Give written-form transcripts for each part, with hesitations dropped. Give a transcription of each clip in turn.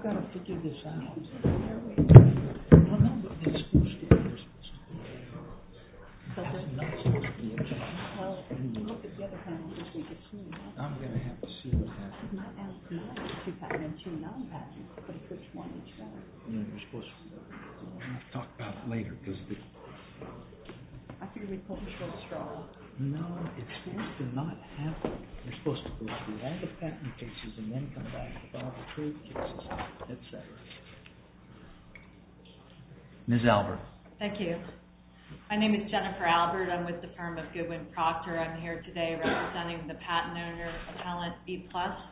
got to figure this out. No, but it's supposed to be. That's not supposed to be. Well, look at the other panels this week. It's new. I'm going to have to see what happens. Not as two patent and two non-patent. But which one each one? We're supposed to talk about it later because I figured we'd pull the short straw. no, it's supposed to not happen. We're supposed to go through all the patent cases and then come back with all the trade cases, etc. Ms. Albert. Thank you. My name is Jennifer Albert. I'm with the firm of Goodwin Proctor. I'm here today representing the patent owner, appellant E+.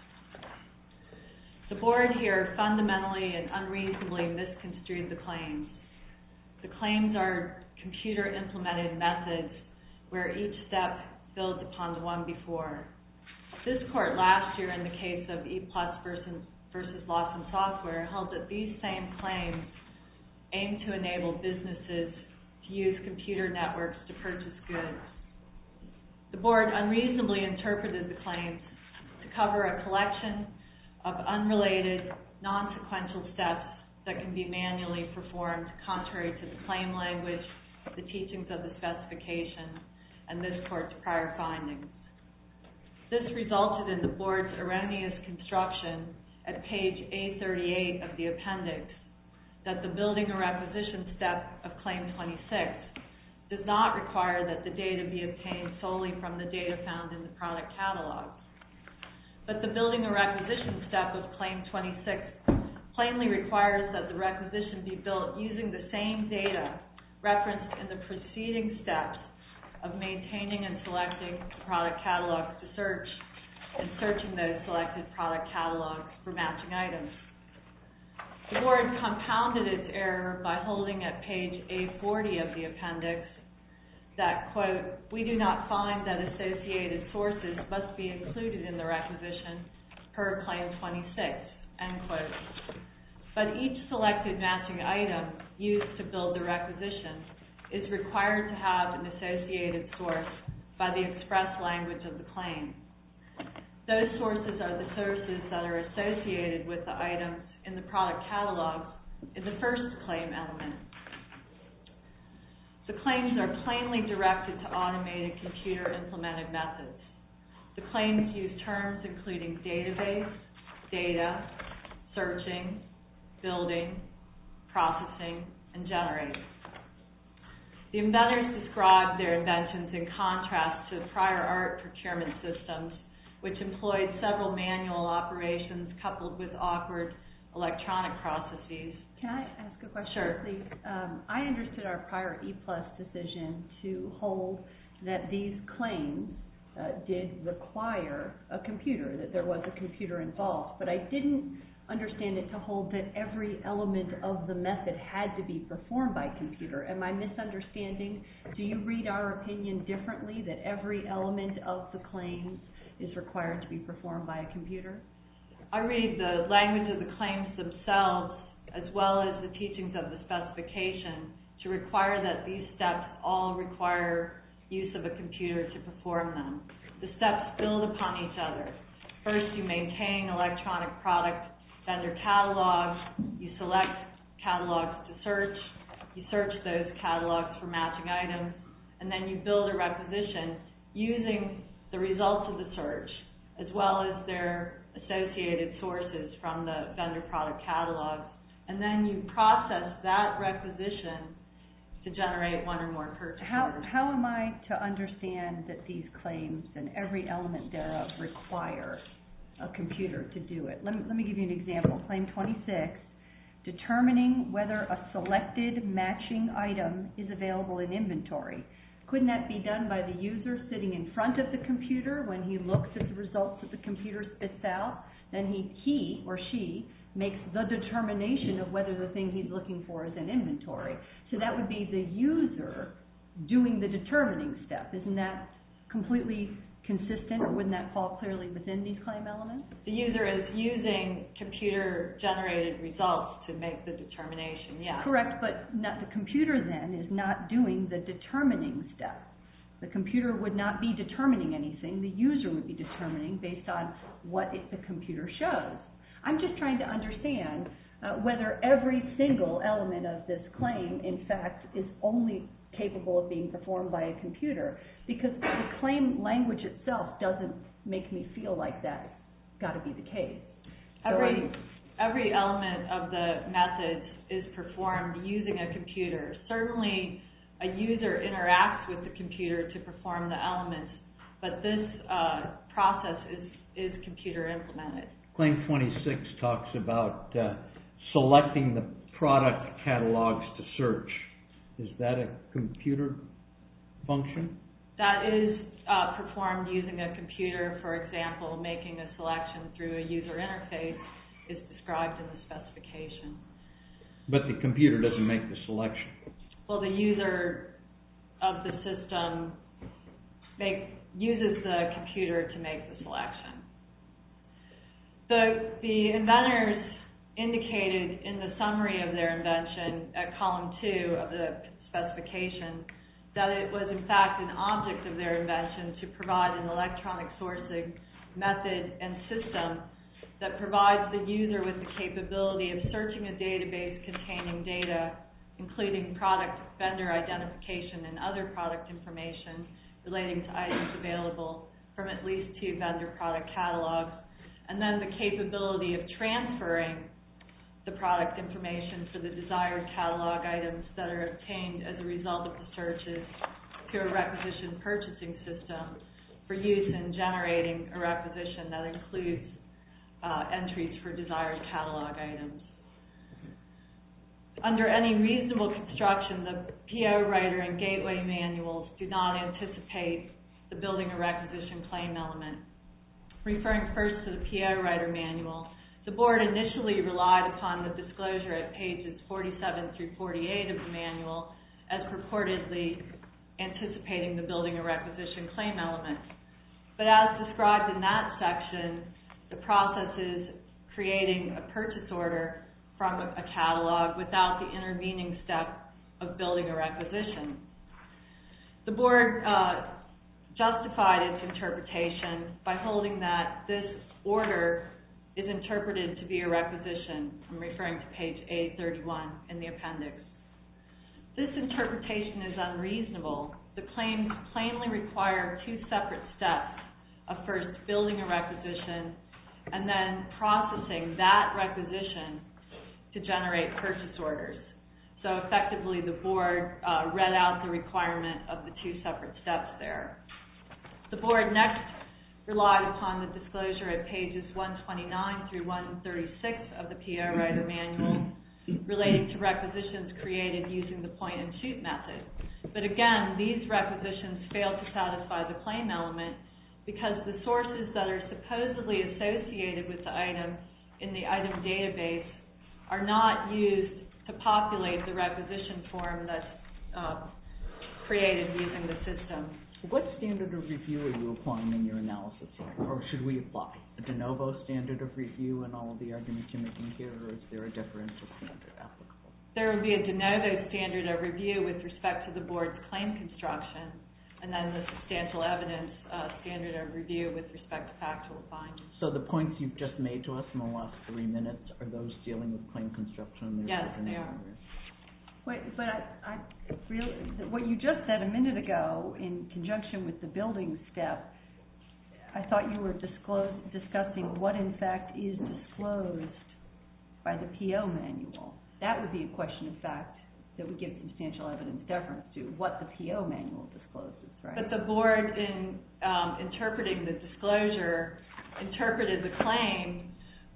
The board here fundamentally and unreasonably misconstrued the claims. The claims are computer-implemented methods where each step builds upon the one before. This court last year in the case of E+ versus Lawson Software held that these same claims aim to enable businesses to use computer networks to purchase goods. The board unreasonably interpreted the claims to cover a collection of unrelated, non-sequential steps that can be manually performed contrary to the claim language, the teachings of the specification, and this court's prior findings. This resulted in the board's erroneous construction at page A38 of the appendix that the building a requisition step of Claim 26 does not require that the data be obtained solely from the data found in the product catalog. But the building a requisition step of Claim 26 plainly requires that the requisition be built using the same data referenced in the preceding steps of maintaining and selecting product catalogs to search and searching those selected product catalogs for matching items. The board compounded its error by holding at page A40 of the appendix that, quote, we do not find that associated sources must be included in the requisition per Claim 26, end quote. But each selected matching item used to build the requisition is required to have an associated source by the express language of the claim. Those sources are the sources that are associated with the items in the product catalog in the first claim element. The claims are plainly directed to automated computer-implemented methods. The claims use terms including database, data, searching, building, processing, and generate. The inventors described their inventions in contrast to prior art procurement systems, which employed several manual operations coupled with awkward electronic processes. Can I ask a question, Sure. please? I understood our prior E+ decision to hold that these claims did require a computer, that there was a computer involved, but I didn't understand it to hold that every element of the method had to be performed by a computer. Am I misunderstanding? Do you read our opinion differently, that every element of the claims is required to be performed by a computer? I read the language of the claims themselves as well as the teachings of the specification to require that these steps all require use of a computer to perform them. The steps build upon each other. First, you maintain electronic product vendor catalogs, you select catalogs to search, you search those catalogs for matching items, and then you build a requisition using the results of the search as well as their associated sources from the vendor product catalogs, and then you process that requisition to generate one or more purchase orders. How am I to understand that these claims and every element thereof require a computer to do it? Let me give you an example. Claim 26, determining whether a selected matching item is available in inventory. Couldn't that be done by the user sitting in front of the computer when he looks at the results that the computer spits out? Then he or she makes the determination of whether the thing he's looking for is in inventory. So that would be the user doing the determining step. Isn't that completely consistent, or wouldn't that fall clearly within these claim elements? The user is using computer-generated results to make the determination, yes. Correct, but the computer then is not doing the determining step. The computer would not be determining anything. The user would be determining based on what the computer shows. I'm just trying to understand whether every single element of this claim, in fact, is only capable of being performed by a computer, because the claim language itself doesn't make me feel like that's got to be the case. Every element of the method is performed using a computer. Certainly, a user interacts with the computer to perform the elements, but this process is computer implemented. Claim 26 talks about selecting the product catalogs to search. Is that a computer function? That is performed using a computer. For example, making a selection through a user interface is described in the specification. But the computer doesn't make the selection. Well, the user of the system uses the computer to make the selection. The inventors indicated in the summary of their invention at column 2 of the specification that it was in fact an object of their invention to provide an electronic sourcing method and system that provides the user with the capability of searching a database containing data, including product vendor identification and other product information relating to items available from at least 2 vendor product catalogs, and then the capability of transferring the product information for the desired catalog items that are obtained as a result of the searches to a requisition purchasing system for use in generating a requisition that includes entries for desired catalog items. Under any reasonable construction, the PO writer and gateway manuals do not anticipate the building a requisition claim element. Referring first to the PO writer manual, the board initially relied upon the disclosure at pages 47 through 48 of the manual as purportedly anticipating the building a requisition claim element. But as described in that section, the process is creating a purchase order from a catalog without the intervening step of building a requisition. The board justified its interpretation by holding that this order is interpreted to be a requisition. I'm referring to page 831 in the appendix. This interpretation is unreasonable. The claims plainly require 2 separate steps of first building a requisition and then processing that requisition to generate purchase orders. So effectively, the board read out the requirement of the 2 separate steps there. The board next relied upon the disclosure at pages 129 through 136 of the PO writer manual relating to requisitions created using the point-and-shoot method. But again, these requisitions fail to satisfy the claim element because the sources that are supposedly associated with the item in the item database are not used to populate the requisition form that's created using the system. What standard of review are you applying in your analysis here? Or should we apply a de novo standard of review in all of the arguments you're making here, or is there a differential standard applicable? There will be a de novo standard of review with respect to the board's claim construction, and then the substantial evidence standard of review with respect to factual findings. So the points you've just made to us in the last 3 minutes, are those dealing with claim construction? Yes, they are. Wait, but what you just said a minute ago in conjunction with the building step, I thought you were discussing what in fact is disclosed by the PO manual. That would be a question of fact that we give substantial evidence deference to, what the PO manual discloses, right? But the board, in interpreting the disclosure, interpreted the claim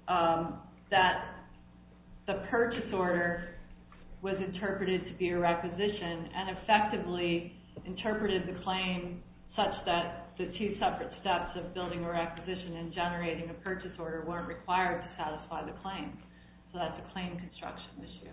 that the purchase order was interpreted to be a requisition and effectively interpreted the claim such that the 2 separate steps of building a requisition and generating a purchase order weren't required to satisfy the claim. So that's a claim construction issue.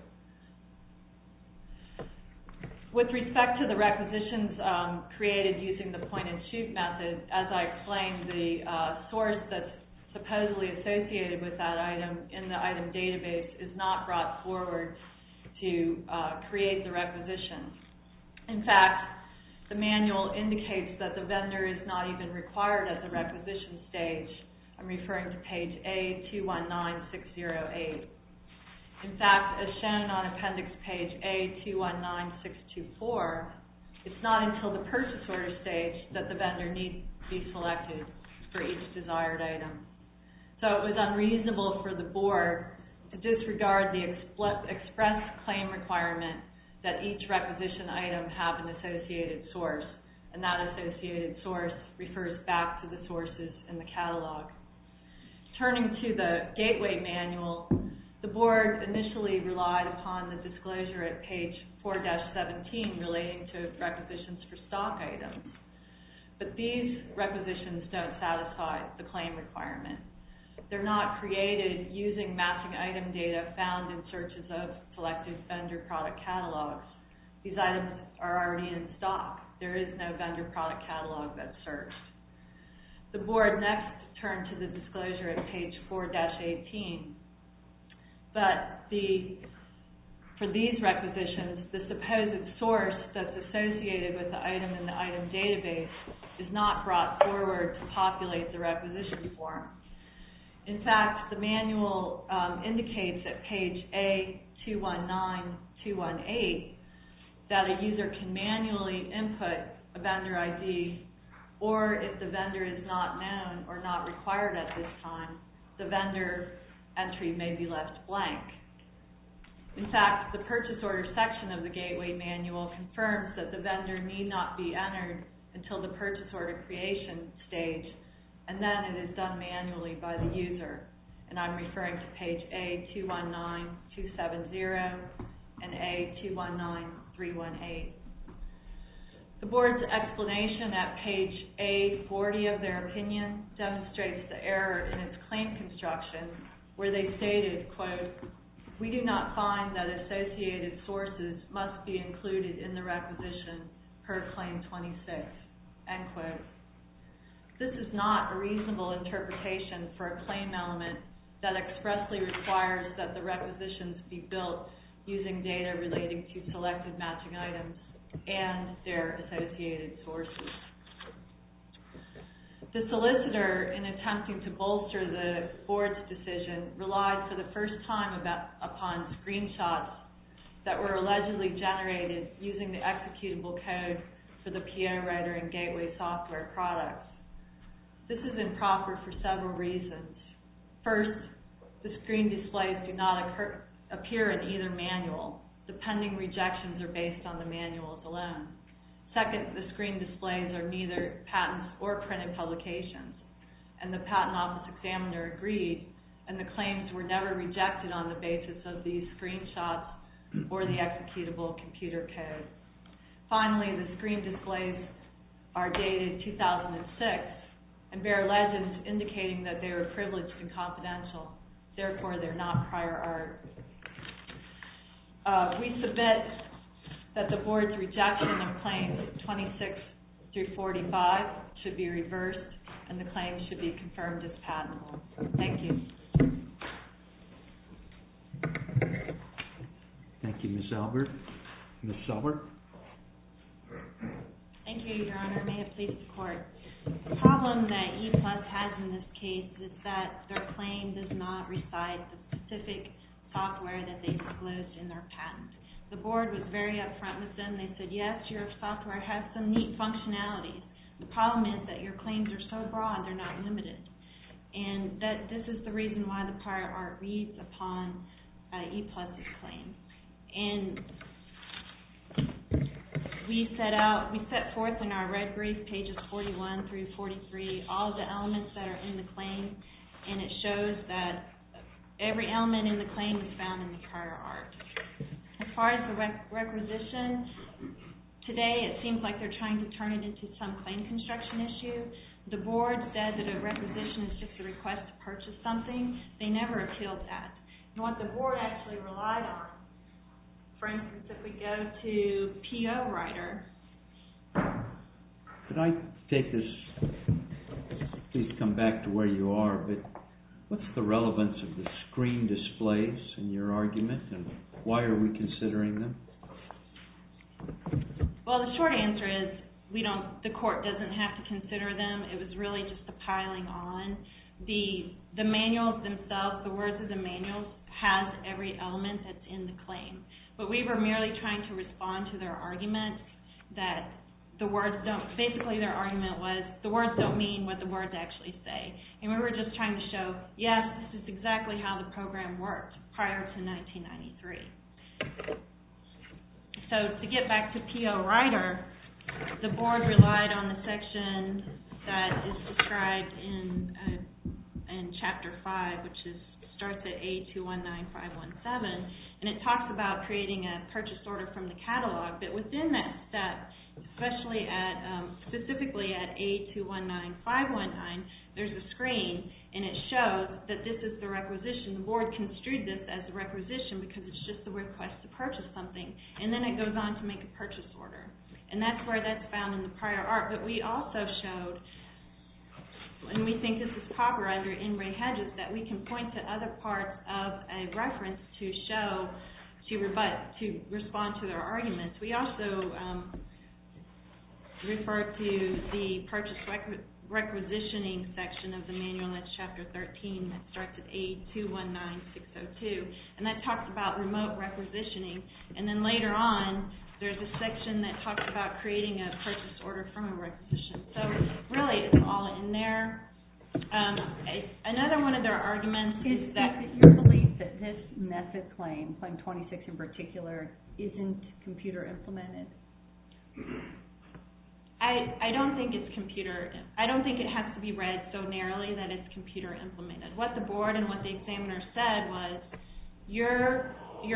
With respect to the requisitions created using the point-and-shoot method, as I explained, the source that's supposedly associated with that item in the item database is not brought forward to create the requisition. In fact, the manual indicates that the vendor is not even required at the requisition stage. I'm referring to page A219608. In fact, as shown on appendix page A219624, it's not until the purchase order stage that the vendor needs to be selected for each desired item. So it was unreasonable for the board to disregard the express claim requirement that each requisition item have an associated source, and that associated source refers back to the sources in the catalog. Turning to the Gateway Manual, the board initially relied upon the disclosure at page 4-17 relating to requisitions for stock items. But these requisitions don't satisfy the claim requirement. They're not created using matching item data found in searches of selected vendor product catalogs. These items are already in stock. There is no vendor product catalog that's searched. The board next turned to the disclosure at page 4-18. But for these requisitions, the supposed source that's associated with the item in the item database is not brought forward to populate the requisition form. In fact, the manual indicates at page A219218 that a user can manually input a vendor ID, or if the vendor is not known or not required at this time, the vendor entry may be left blank. In fact, the purchase order section of the Gateway Manual confirms that the vendor need not be entered until the purchase order creation stage, and then it is done manually by the user. And I'm referring to page A219270 and A219318. The board's explanation at page A40 of their opinion demonstrates the error in its claim construction, where they stated, quote, "We do not find that associated sources must be included in the requisition per claim 26, end quote. This is not a reasonable interpretation for a claim element that expressly requires that the requisitions be built using data relating to selected matching items and their associated sources. The solicitor, in attempting to bolster the board's decision, relied for the first time upon screenshots that were allegedly generated using the executable code for the PO Writer and Gateway software products. This is improper for several reasons. First, the screen displays do not appear in either manual. The pending rejections are based on the manuals alone. Second, the screen displays are neither patents or printed publications, and the Patent Office examiner agreed, and the claims were never rejected on the basis of these screenshots or the executable computer code. Finally, the screen displays are dated 2006 and bear legends indicating that they were privileged and confidential. Therefore, they're not prior art. We submit that the board's rejection of claims 26 through 45 should be reversed and the claims should be confirmed as patentable. Thank you. Thank you, Ms. Albert. Ms. Selbert? Thank you, Your Honor. May it please the Court. The problem that ePlus has in this case is that their claim does not recite the specific software that they disclosed in their patent. The board was very upfront with them. They said, yes, your software has some neat functionalities. The problem is that your claims are so broad, they're not limited. And that this is the reason why the prior art reads upon ePlus's claim. And we set forth in our red brief, pages 41 through 43, all of the elements that are in the claim, and it shows that every element in the claim is found in the prior art. As far as the requisition, today it seems like they're trying to turn it into some claim construction issue. The board said that a requisition is just a request to purchase something. They never appealed that. And what the board actually relied on, for instance, if we go to PO Writer. Could I take this, please come back to where you are, but what's the relevance of the screen displays in your argument, and why are we considering them? Well, the short answer is the court doesn't have to consider them. It was really just a piling on. the manuals themselves, the words of the manuals, has every element that's in the claim. But we were merely trying to respond to their argument that the words don't, basically their argument was the words don't mean what the words actually say. And we were just trying to show, yes, this is exactly how the program worked prior to 1993. So to get back to P.O. Ryder, the board relied on the section that is described in Chapter 5, which starts at A219517, and it talks about creating a purchase order from the catalog. But within that step, especially specifically at A219519, there's a screen, and it shows that this is the requisition. The board construed this as a requisition because it's just the request to purchase something, and then it goes on to make a purchase order. And that's where that's found in the prior art. But we also showed, and we think this is proper under In Re Hedges, that we can point to other parts of a reference to show, to rebut, to respond to their arguments. We also refer to the purchase requisitioning section of the manual. That's Chapter 13 that starts at A219602, and that talks about remote requisitioning. And then later on, there's a section that talks about creating a purchase order from a requisition. So really, it's all in there. Another one of their arguments is that... Is it your belief that this method claim, Claim 26 in particular, isn't computer implemented? I don't think it's computer. I don't think it has to be read so narrowly that it's computer implemented. What the board and what the examiner said was, your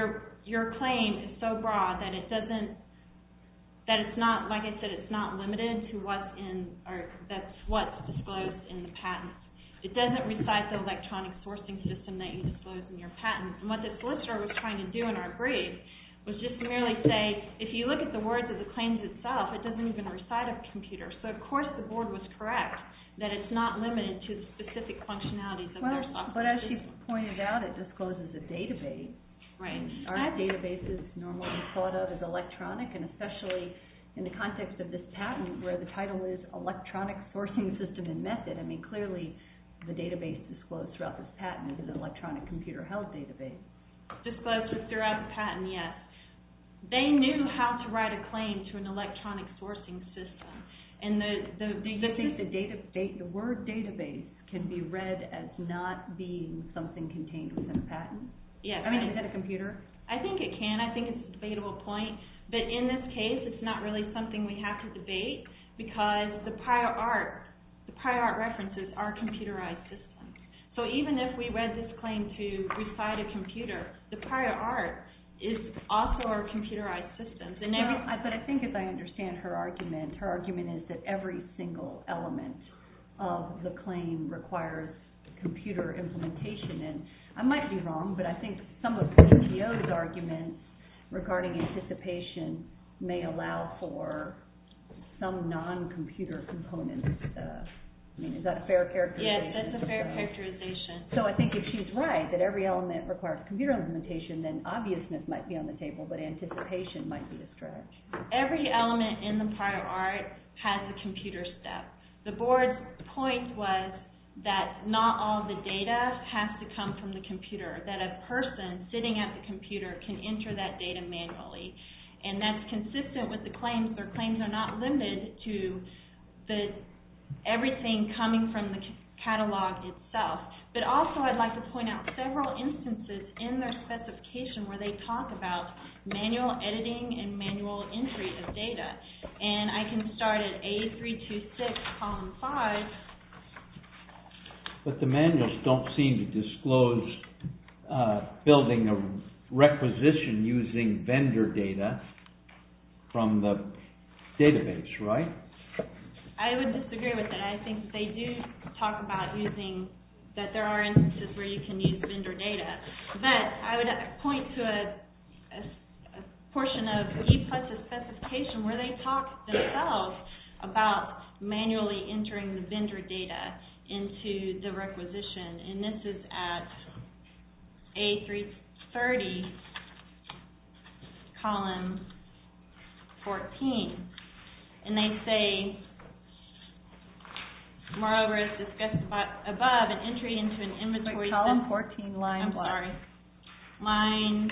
claim is so broad that it doesn't, that it's not, like I said, it's not limited to what's in, or that's what's disclosed in the patent. It doesn't recite the electronic sourcing system that you disclose in your patent. And what the solicitor was trying to do in our brief was just merely say, if you look at the words of the claims itself, it doesn't even recite a computer. So of course the board was correct that it's not limited to the specific functionalities of their software. But as she pointed out, it discloses a database. Right. Aren't databases normally thought of as electronic, and especially in the context of this patent where the title is Electronic Sourcing System and Method? I mean, clearly the database disclosed throughout this patent is an electronic computer-held database. Disclosed throughout the patent, yes. They knew how to write a claim to an electronic sourcing system. And do you think the word database can be read as not being something contained within a patent? Yes. I mean, is that a computer? I think it can. I think it's a debatable point. But in this case, it's not really something we have to debate because the prior art references are computerized systems. So even if we read this claim to recite a computer, the prior art is also our computerized systems. And but I think, as I understand her argument is that every single element of the claim requires computer implementation. And I might be wrong, but I think some of PTO's arguments regarding anticipation may allow for some non-computer components. I mean, is that a fair characterization? Yes, that's a fair characterization. So I think if she's right, that every element requires computer implementation, then obviousness might be on the table, but anticipation might be a stretch. Every element in the prior art has a computer step. The board's point was that not all the data has to come from the computer, that a person sitting at the computer can enter that data manually. And that's consistent with the claims. Their claims are not limited to everything coming from the catalog itself. But also I'd like to point out several instances in their specification where they talk about manual editing and manual entry of data. And I can start at A326, column 5. But the manuals don't seem to disclose building a requisition using vendor data from the database, right? I would disagree with it. I think that they do talk about that there are instances where you can use vendor data. But I would point to a portion of E+'s specification where they talk themselves about manually entering the vendor data into the requisition. And this is at A330, column 14. And they say, Moreover, as discussed above, an entry into an inventory column 14, line I'm what? sorry. Line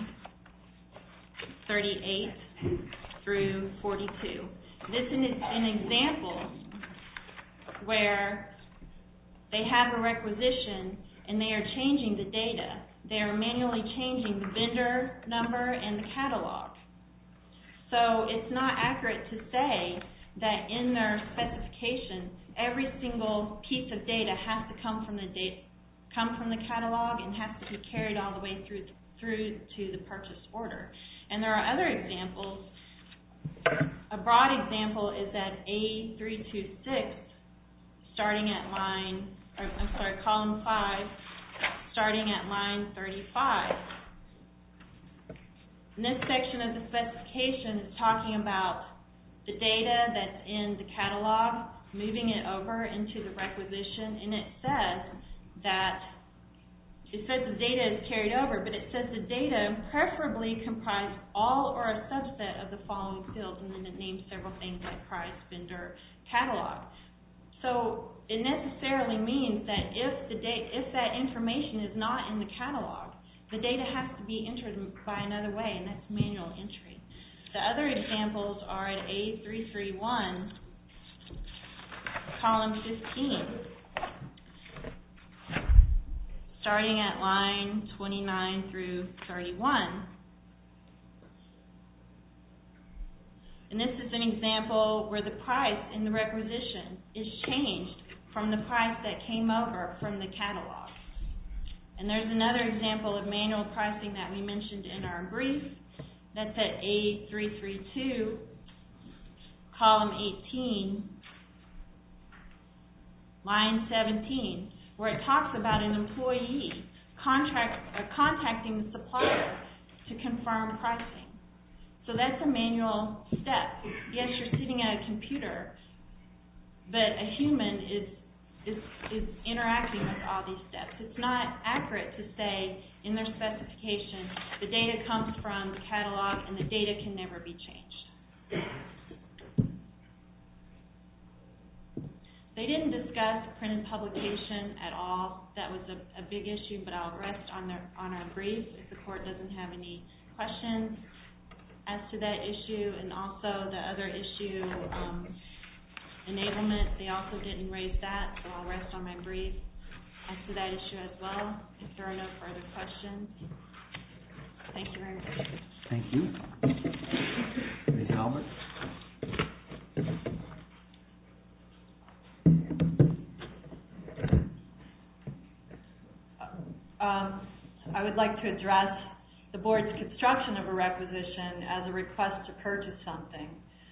38 through 42. This is an example where they have a requisition and they are changing the data. They are manually changing the vendor number and the catalog. So it's not accurate to say that in their specification, every single piece of data has to come from the catalog and has to be carried all the way through to the purchase order. And there are other examples. A broad example is at A326, starting at column 5, starting at line 35. And this section of the specification is talking about the data that's in the catalog, moving it over into the requisition, and it says the data is carried over, but it says the data preferably comprise all or a subset of the following fields, and then it names several things like price, vendor, catalog. So it necessarily means that if that information is not in the catalog, the data has to be entered by another way, and that's manual entry. The other examples are at A331, column 15. Starting at line 29 through 31. And this is an example where the price in the requisition is changed from the price that came over from the catalog. And there's another example of manual pricing that we mentioned in our brief. That's at A332, column 18, line 17. Where it talks about an employee contacting the supplier to confirm pricing. So that's a manual step. Yes, you're sitting at a computer, but a human is interacting with all these steps. It's not accurate to say in their specification the data comes from the catalog and the data can never be changed. They didn't discuss printed publication at all. That was a big issue, but I'll rest on our brief if the court doesn't have any questions as to that issue. And also the other issue, enablement, they also didn't raise that, so I'll rest on my brief as to that issue as well, if there are no further questions. Thank you very much. Thank you. Ms. Albert? I would like to address the board's construction of a requisition as a request to purchase something.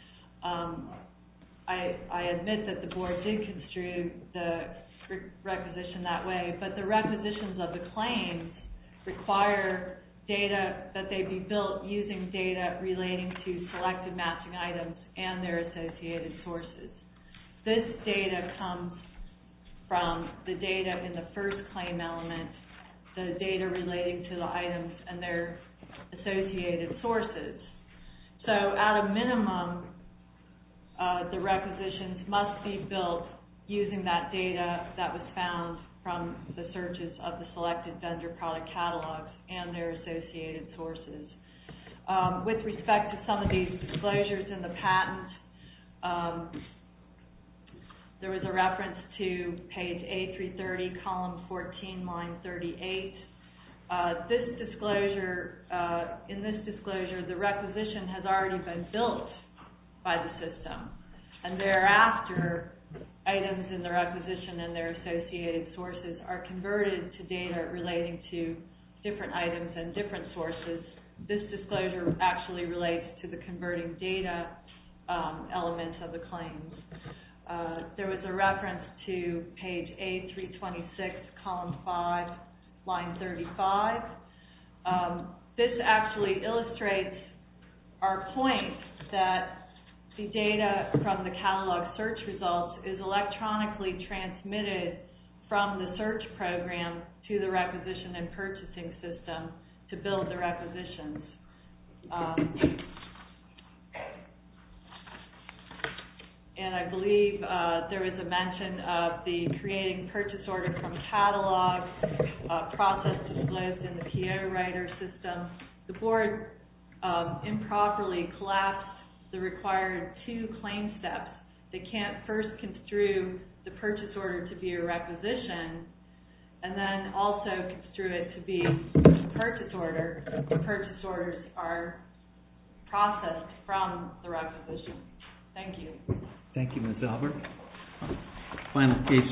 I admit that the board did construe the requisition that way, but the requisitions of the claims require data that they be built using data relating to selected matching items and their associated sources. This data comes from the data in the first claim element, the data relating to the items and their associated sources. So at a minimum, the requisitions must be built using that data that was found from the searches of the selected vendor product catalogs and their associated sources. With respect to some of these disclosures in the patent, there was a reference to page A330, column 14, line 38. This disclosure, in this disclosure, the requisition has already been built by the system, and thereafter, items in the requisition and their associated sources are converted to data relating to different items and different sources. This disclosure actually relates to the converting data element of the claims. There was a reference to page A326, column 5, line 35. This actually illustrates our point that the data from the catalog search results is electronically transmitted from the search program to the requisition and purchasing system to build the and I believe there was a mention of the creating purchase order from catalog, process disclosed in the PO writer system. The board improperly collapsed the required 2 claim steps. They can't first construe the purchase order to be a requisition and then also construe it to be a purchase order. The purchase orders are processed from the requisition. Thank you. Thank you, Ms. Albert. Final case